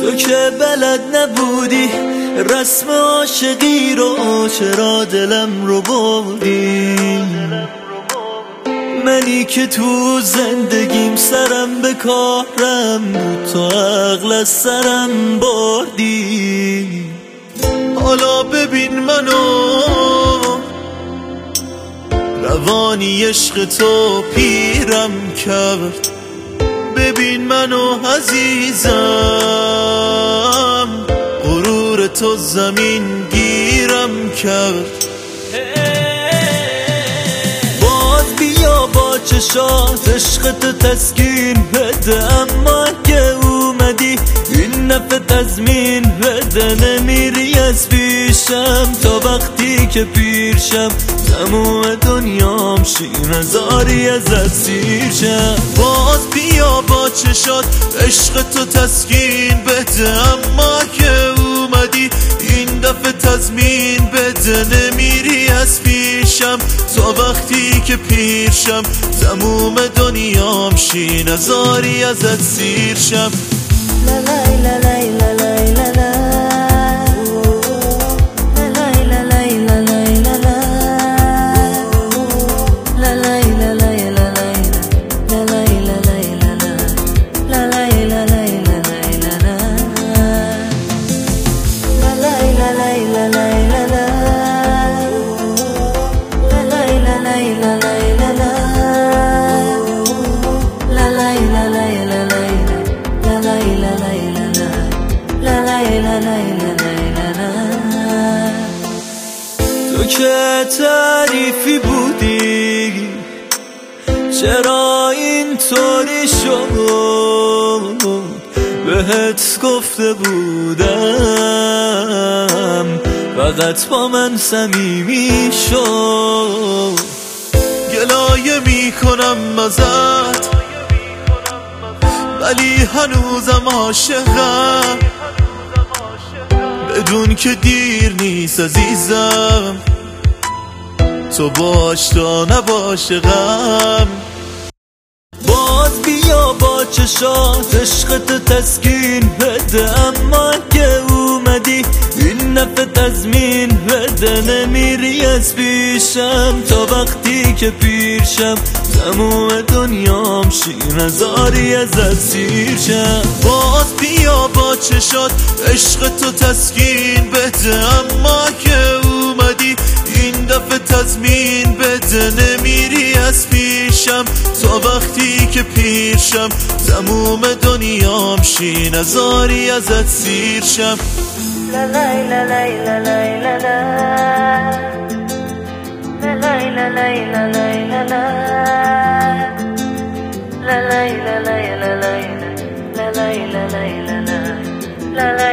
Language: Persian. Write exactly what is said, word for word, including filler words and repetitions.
تو که بلد نبودی رسم عاشقی رو، چرا دلم رو بردی؟ منی که تو زندگیم سرم به کارم بود، تو عقل از سرم بردی. حالا ببین منو، روانی عشق تو پیرم کرد. ببین منو عزیزم، غرور تو زمین گیرم کرد. باز بیا با چشات عشق تو تسکین بده، اما که اومدی این نفع تضمین بده. نمیری از پیشم تا وقتی که پیرشم، تموم دنیام شیر هزاری ازت سیر شم. باز بیا با چشات عشق تو تسکین بده، اما که اومدی این دفعه تضمین بده. نمیری از پیشم تا وقتی که پیرشم، تموم دنیام شیر هزاری ازت سیر شم. لا لا لا لا لا لا لا. تو که تعریفی بودی، چرا اینطوری شد؟ بهت گفته بودم فقط با من صمیمی شو. گلایه میکنم ازت ولی هنوزم عاشقم، بدون که دیر نیست عزیزم، تو باش تا نباشه غم. باز بیا با چشات عشق تو تسکین بده، اما که اومدی این نفع تضمین بده. نمیری از پیشم تا وقتی که پیرشم، تموم دنیام شیر هزاری ازت سیر شم. باز بیا با چشات عشق تو تسکین بده، اما که اومدی این دفعه تضمین بده. نمیری از پیشم تا وقتی که پیرشم، تموم دنیام شیر هزاری ازت سیر شم. لا لا لا لا لا لا لا. لا لا لا لا لا لا لا. لا لا لا لا لا لا. لا لا لا لا لا. لا لا